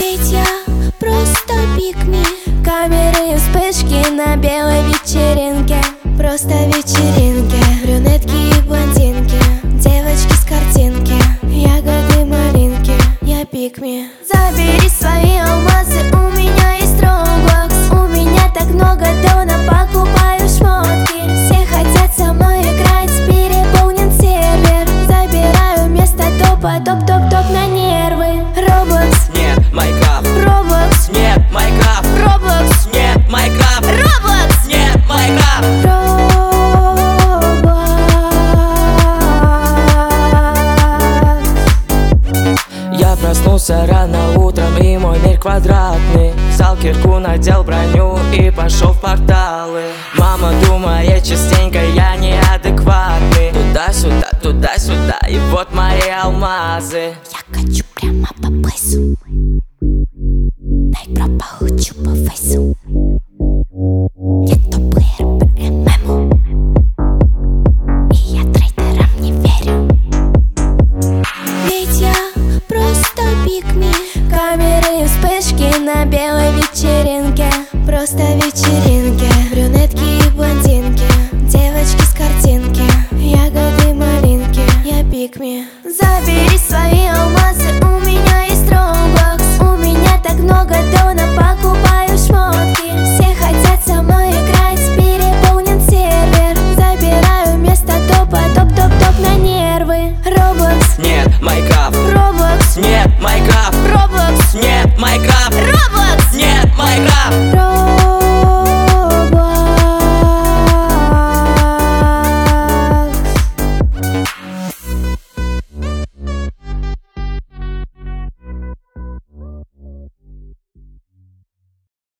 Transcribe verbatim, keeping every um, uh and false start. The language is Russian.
Ведь я просто пикни. Камеры и вспышки на белой вечеринке. Просто вечеринки. Брюнетки и блондинки, девочки с картинки, ягоды, малинки. Я пикми. Забери свои алмазы, у меня есть Roblox. У меня так много дона, покупаю шмотки. Все хотят со мной играть, переполнен сервер. Забираю место топа, топ-топ-топ на нервы. Roblox, нет, Майнкрафт. Roblox, нет, Майнкрафт. Roblox, нет, Майнкрафт. Roblox, нет, Майнкрафт. Я проснулся рано утром, и мой мир квадратный. Взял кирку, надел броню и пошел в порталы. Мама думает частенько, я неадекватный. Туда-сюда, туда-сюда, и вот мои алмазы. я хочу прямо по плейсу. Дай про получу по фейсу.